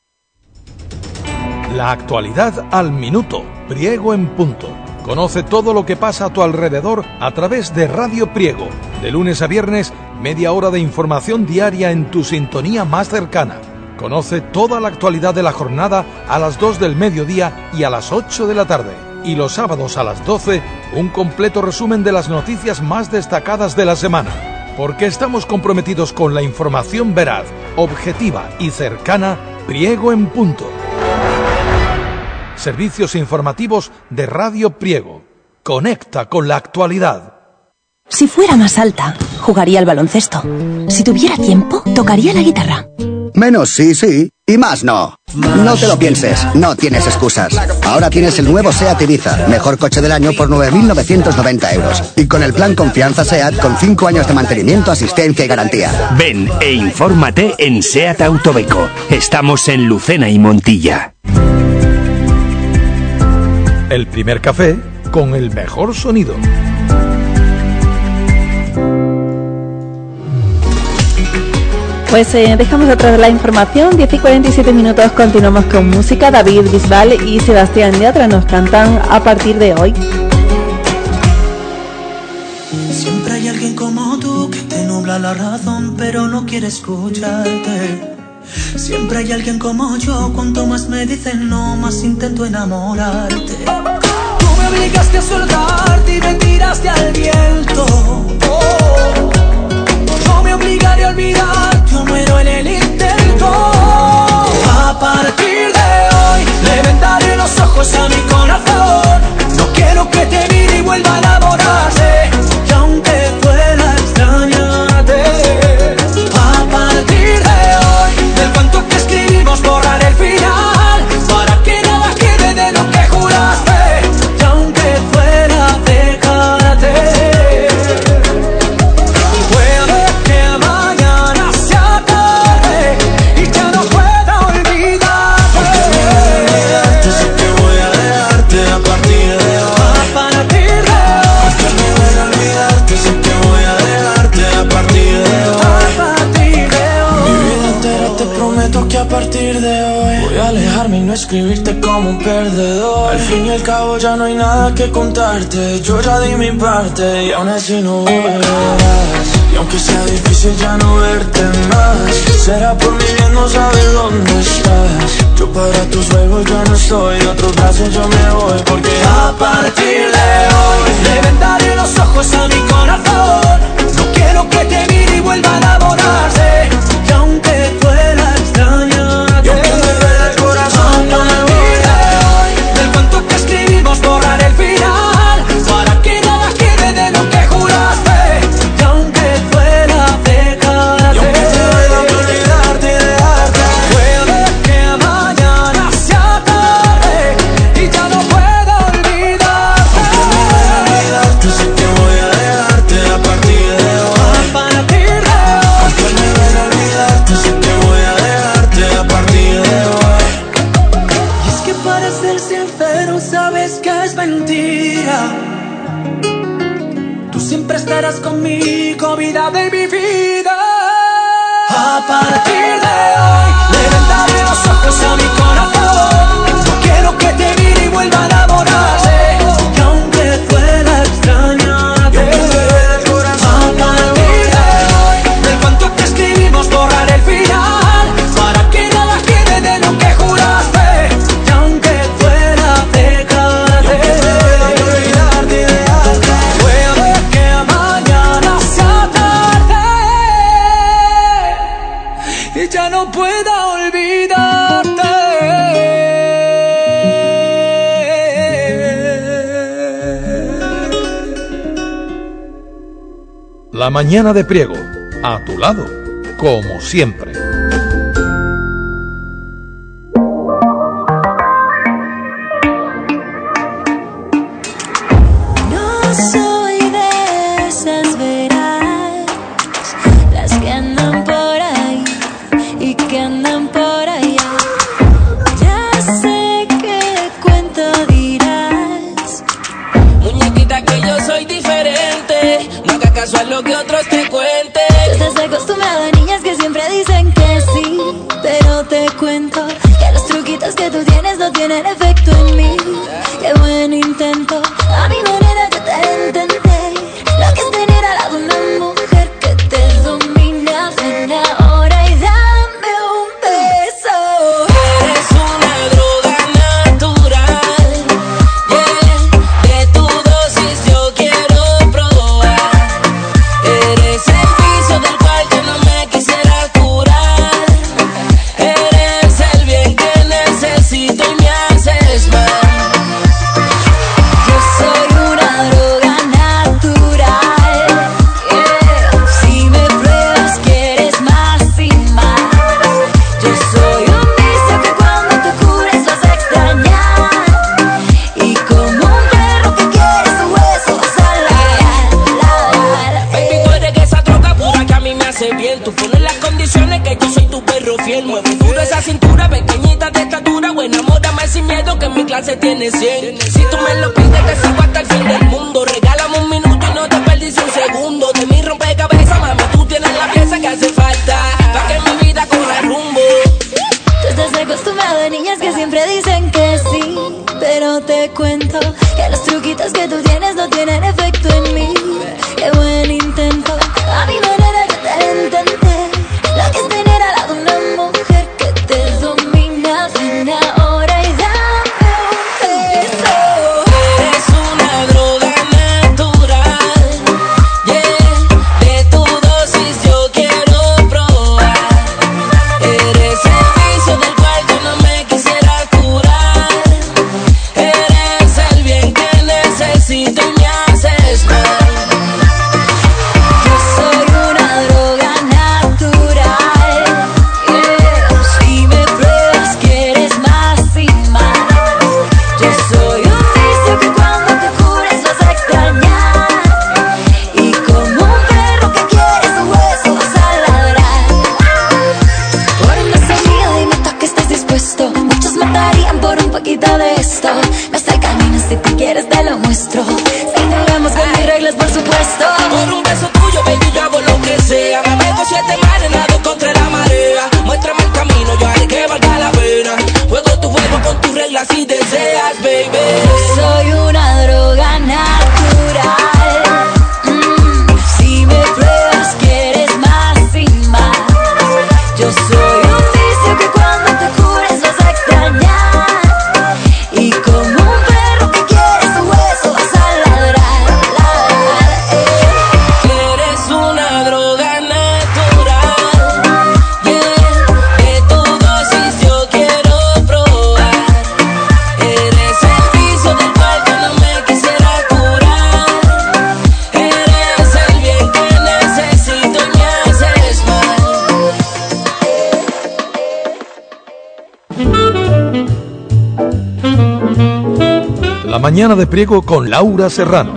La actualidad al minuto. Priego en punto. Conoce todo lo que pasa a tu alrededor a través de Radio Priego. De lunes a viernes, media hora de información diaria en tu sintonía más cercana. Conoce toda la actualidad de la jornada a las dos del mediodía y a las ocho de la tarde. Y los sábados a las doce, un completo resumen de las noticias más destacadas de la semana. Porque estamos comprometidos con la información veraz, objetiva y cercana. Priego en punto. Servicios informativos de Radio Priego. Conecta con la actualidad. Si fuera más alta, jugaría al baloncesto. Si tuviera tiempo, tocaría la guitarra. Menos sí, sí, y más no. No te lo pienses, no tienes excusas. Ahora tienes el nuevo SEAT Ibiza, mejor coche del año por nueve mil novecientos noventa euros. Y con el plan Confianza SEAT con cinco años de mantenimiento, asistencia y garantía. Ven e infórmate en SEAT Autobeco. Estamos en Lucena y Montilla. El primer café con el mejor sonido. Pues eh, dejamos atrás la información, diez y cuarenta y siete minutos, continuamos con música. David Bisbal y Sebastián Yatra nos cantan A Partir de Hoy. Siempre hay alguien como tú que te nubla la razón pero no quiere escucharte. Siempre hay alguien como yo, cuanto más me dicen no, más intento enamorarte. Tú me obligaste a soltarte y me tiraste al viento. Oh, no me obligaré a olvidar, yo muero en el intento. A partir de hoy le vendaré los ojos a mi corazón. No quiero que te mire y vuelva a enamorarse, y aunque pueda extrañarte. A partir de hoy del cuento que escribimos borrar el final, para que nada quede de lo que juraste, y aunque fuera dejarte. Puede que mañana sea tarde y ya no pueda olvidarte. Porque sé que voy a dejarte a partir de hoy. A partir de hoy. Porque no voy a olvidarte, sé que voy a dejarte a partir de hoy. A partir de hoy. Mi vida entera te prometo que a partir de hoy voy a alejarme y no escribirte como un perdedor. Al fin y al cabo ya no hay nada que contarte. Yo ya di mi parte y aún así no volverás. Y aunque sea difícil ya no verte más, será por mi bien no saber dónde estás. Yo para tus juegos ya no estoy, de otros brazos yo me voy. Porque a partir de hoy le vendaré los ojos a mi corazón. No quiero que te mire y vuelva a enamorarse, y aunque pueda extrañarte, y aunque me duele el corazón, no me voy. Del cuento que escribimos borrar el final, para que nada quede de lo que juraste, y aunque fuera dejarte, y aunque te duela olvidarte y dejarte. Puede que mañana sea tarde ser sincero, sabes que es mentira. Tú siempre estarás conmigo, vida de mi vida. A partir de hoy le vendaré los ojos a mi corazón. No quiero que te mire y vuelva a enamorarse. Y aunque duela extrañarte, a partir de hoy del cuento que escribimos borrar el final, para que nada quede de lo que juraste. Y aunque duela dejarte, puede que mañana sea tarde y ya no pueda olvidarte. La mañana de Priego, a tu lado, como siempre. No soy de esas veras, las que andan por ahí y que andan por allá. Ya sé qué cuento dirás, muñequita, que yo soy diferente, no hagas caso a lo que otros te cuenten. Estás acostumbrado a niñas que siempre dicen que sí, pero te cuento que los truquitos que tú tienes no tienen efecto en mí. Qué buen intento, a mi manera yo te intenté. Lo que es tener al lado una mujer que te domina. Ven ahora y dame un beso. Eres una droga natural, yeah. De tu dosis yo quiero probar. Eres el vicio del cual yo no me quisiera curar. Eres el bien que necesito y me haces mal. Yo soy una droga natural, yeah. Si me pruebas quieres más y más. Yo soy un vicio que cuando te cures vas a extrañar. Y como un perro que quiere su hueso vas a ladrar. Baby, tú eres esa droga pura que a mí me hace bien. Tú pones las condiciones que yo soy tu perro fiel. Mueve duro esa cintura, pequeñita de estatura. Bueno, enamórame sin miedo que en mi clase tiene cien. Si tú me lo pides te sigo hasta el fin del mundo. Regálame un minuto y no te perdices un segundo. De mi rompecabezas, mami, tú tienes la pieza que hace falta para que mi vida corra rumbo. Tú estás acostumbrado a niñas que siempre dicen que sí, pero te cuento que los truquitos que tú tienes no tienen efecto en mí. Qué buen intento, a mi manera yo te intenté. Lo que es tener al lado una mujer que te domina. Ven ahora y dame un beso. Eres una droga natural, yeah. De tu dosis yo quiero probar. Eres el vicio del cual yo no me quisiera curar. Eres el bien que necesito y me haces mal. Yo soy una droga natural, yeah. Si me pruebas quieres más y más. Yo soy un vicio que cuando te cures vas a extrañar. Y como un perro que quiere su hueso vas a ladrar. Por un beso mío dime tú que estás dispuesto. Muchos matarían por un poquito de esto. Me está el camino, si te quieres te lo muestro. Si jugamos con mis reglas por supuesto. Por un beso tuyo, baby, yo hago lo que sea. Navego siete mares, nado contra la marea. Muéstrame el camino, yo haré que valga la pena. Juego tu juego con tus reglas si deseas, baby. Soy una droga natural, mm, si me pruebas quieres más y más. Yo soy un vicio que cuando te cures vas a extrañar. Y como un perro que quiere su hueso vas a ladrar, ladrar, eh. Eres una droga natural, yeah. De tu dosis yo quiero probar. Eres el vicio del cual yo no me quisiera curar. Eres el bien que necesito y me haces mal. La mañana de Priego con Laura Serrano.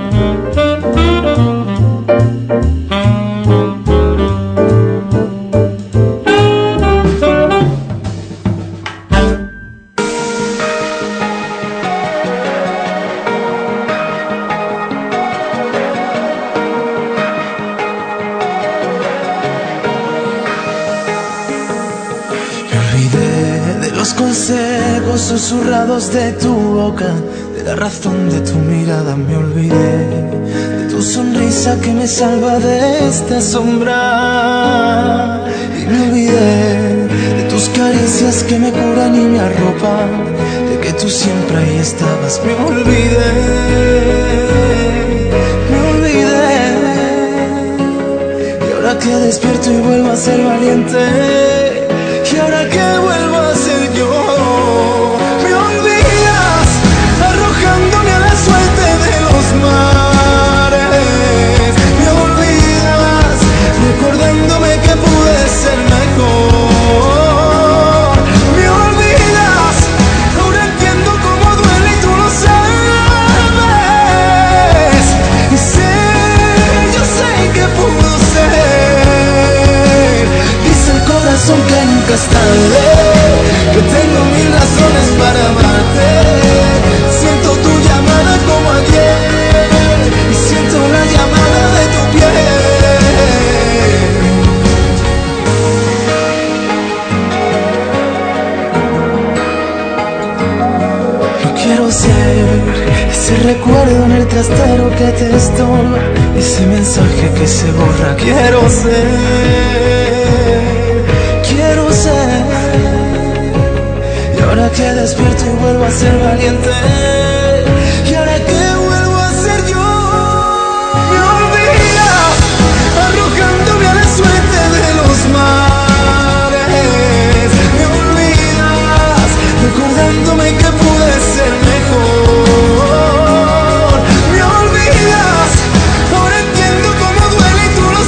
susurrados de tu boca, de la razón de tu mirada me olvidé, de tu sonrisa que me salva de esta sombra. Y me olvidé de tus caricias que me curan y me arropan, de que tú siempre ahí estabas. Me olvidé, me olvidé. Y ahora que despierto y vuelvo a ser valiente, y ahora que vuelvo a ser yo, me olvidas arrojándome a la suerte de los mares. Me olvidas recordándome que pude ser mejor. Me olvidas, ahora entiendo cómo duele y tú lo sabes. Y sé, yo sé que pudo ser. Dice el corazón que nunca es tarde, que tengo mil razones para amarte. Siento tu llamada como ayer y siento la llamada de tu piel. No quiero ser ese recuerdo en el trastero que te estorba, ese mensaje que se borra. Quiero ser, quiero ser. Y ahora que despierto y vuelvo a ser valiente, y ahora que vuelvo a ser yo, me olvidas arrojándome a la suerte de los mares. Me olvidas recordándome que pude ser mejor. Me olvidas, ahora entiendo cómo duele y tú lo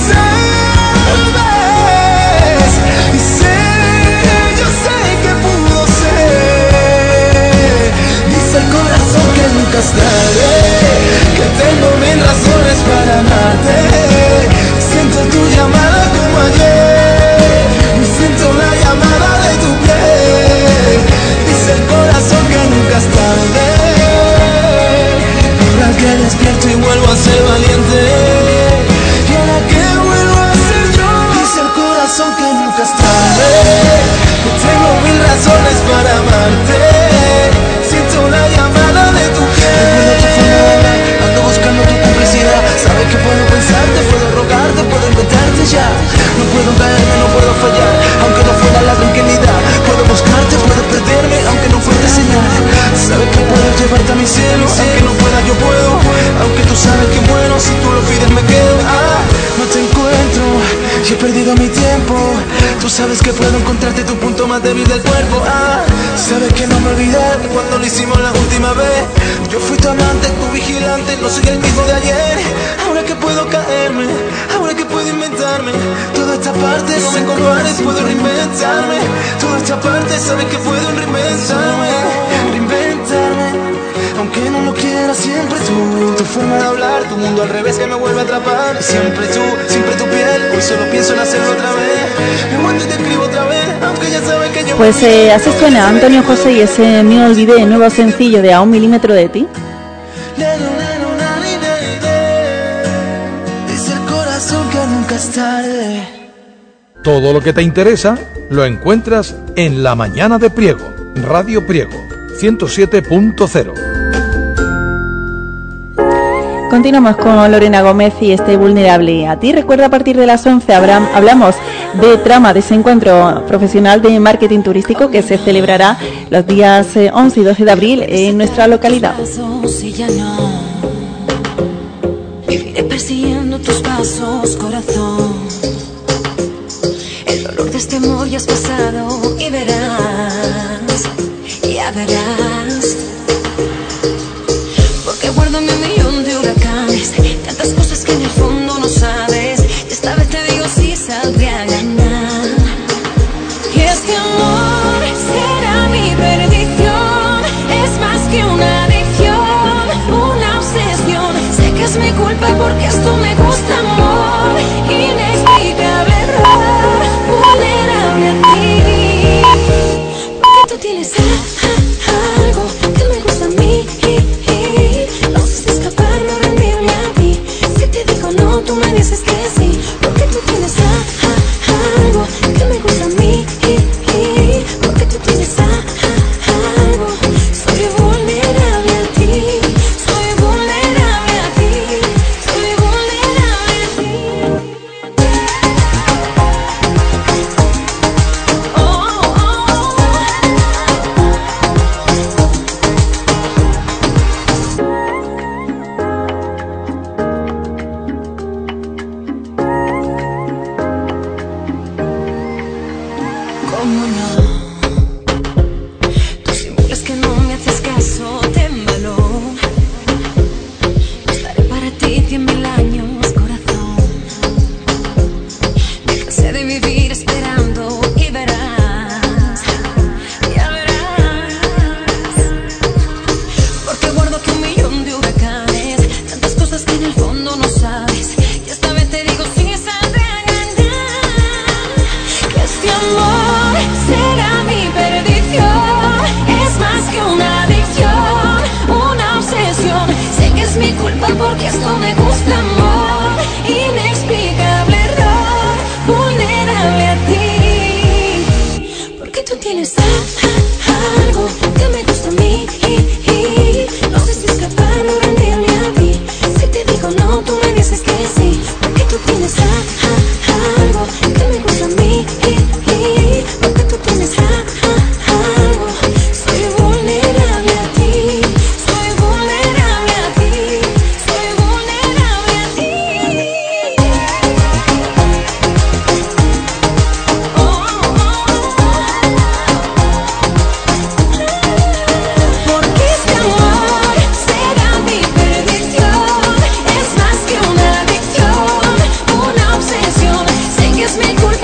sabes. Y sé, yo sé que pudo ser. Dice el corazón que nunca es tarde, que tengo mil razones para amarte. Siento tu llamada como ayer y siento la llamada de tu piel. Dice el corazón que nunca es tarde, ahora que despierto y vuelvo a ser valiente, y ahora que vuelvo a ser yo. Dice el corazón que nunca es tarde, que tengo mil razones para amarte. Siento la llamada de tu piel. Recuerdo tu forma de hablar, ando buscando tu complicidad. Sabes que puedo pensarte, puedo rogarte, puedo inventarte ya. No puedo caerme, no puedo fallar, aunque no fuera la tranquilidad. Puedo buscarte, puedo perderme, aunque no fuera señal. Sabes que puedo llevarte a mi cielo, aunque no pueda yo puedo. Aunque tú sabes que bueno, si tú lo pides me quedo. Ah, no te encuentro y he perdido mi tiempo. Tú sabes que puedo encontrarte tu punto más débil del cuerpo. Ah, sabes que no me olvidé cuando lo hicimos la última vez. Yo fui tu amante, tu vigilante, no soy el mismo de ayer. Ahora que puedo caerme, ahora que puedo inventarme, toda esta parte no me compares, puedo reinventarme. Toda esta parte sabes que puedo reinventarme, reinventarme. Aunque no lo quiera, siempre tú. Tu forma de hablar, tu mundo al revés que me vuelve a atrapar. Siempre tú, siempre tu piel. Hoy solo pienso en hacerlo otra vez. Me muero y te escribo otra vez, aunque ya sabes que yo. Pues eh, así suena Antonio José y ese Me Olvidé, nuevo sencillo de A un milímetro de ti. Dice el corazón que nunca es tarde. Todo lo que te interesa lo encuentras en La Mañana de Priego, Radio Priego, ciento siete punto cero. Continuamos con Lorena Gómez y este Vulnerable a ti. Recuerda, a partir de las once habrá, hablamos de Trama, de ese encuentro profesional de marketing turístico que se celebrará los días once y doce de abril en nuestra localidad. Si ya no viviré persiguiendo tus pasos, corazón. El dolor de este amor ya has pasado y verás, ya verás. Porque guardo mi millón de huracanes, tantas cosas que en el fondo no sabes. Y esta vez te digo si saldré a ganar. Y este amor será mi perdición, es más que una adicción, una obsesión. Sé que es mi culpa porque esto me gusta, amor. Inexplicable error, vulnerable a ti.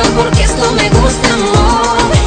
porque esto me gusta, amor.